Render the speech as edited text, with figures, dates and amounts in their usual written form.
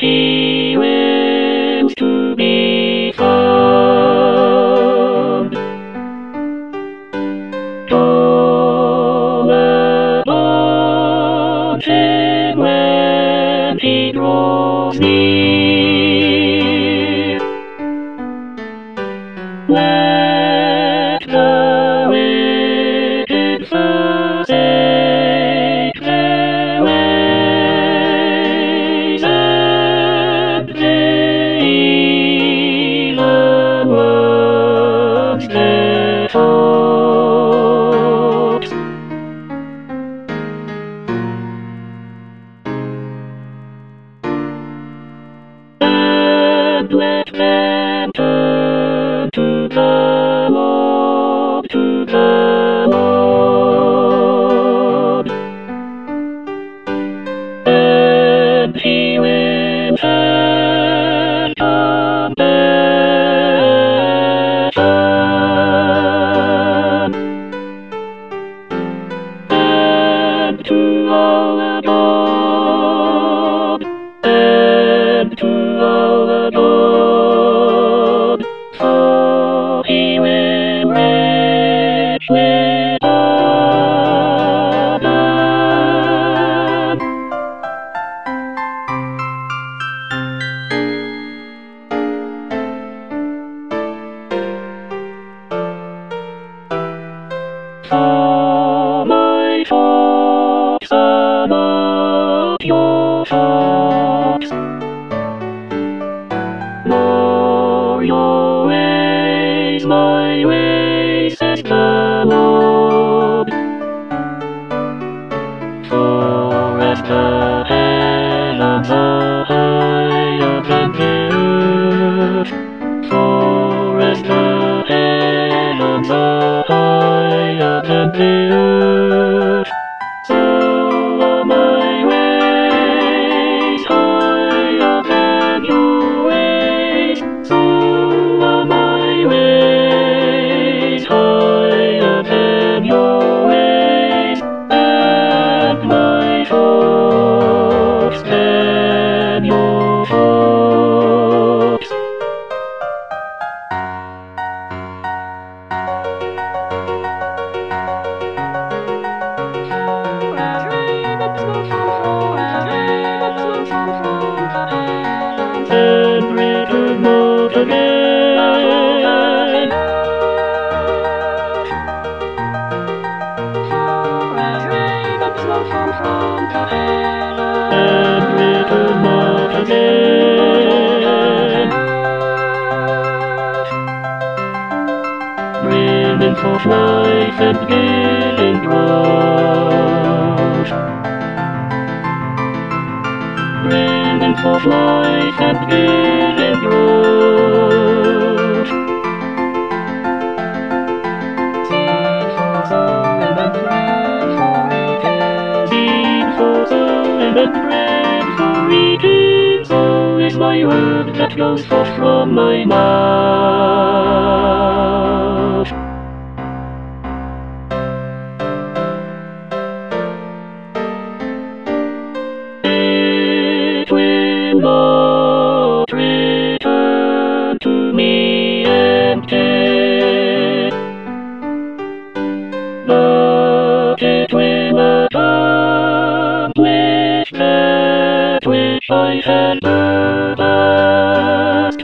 he wills to be found. All about him when he draws near. Let the wicked forsake their ways, and the evil ones their thoughts. And let them turn to the Lord, to the Lord, and he will have compassion. And to our God, and to our God, for he will reach with pardon. For my thoughts are not your thoughts, nor your ways my ways, says the Lord. For as the heavens are higher than the earth, for as the heavens are higher than the earth, so are my ways higher than your ways, so are my ways higher than your ways, and my thoughts than your thoughts. And return not again. And return not again. Bringing forth life and giving growth. Bringing forth life and giving growth. Seed for sowing and bread for eating. Seed for sowing and bread for eating. So is my word that goes forth from my mouth. It will not return to me empty, but it will accomplish that which I had purposed.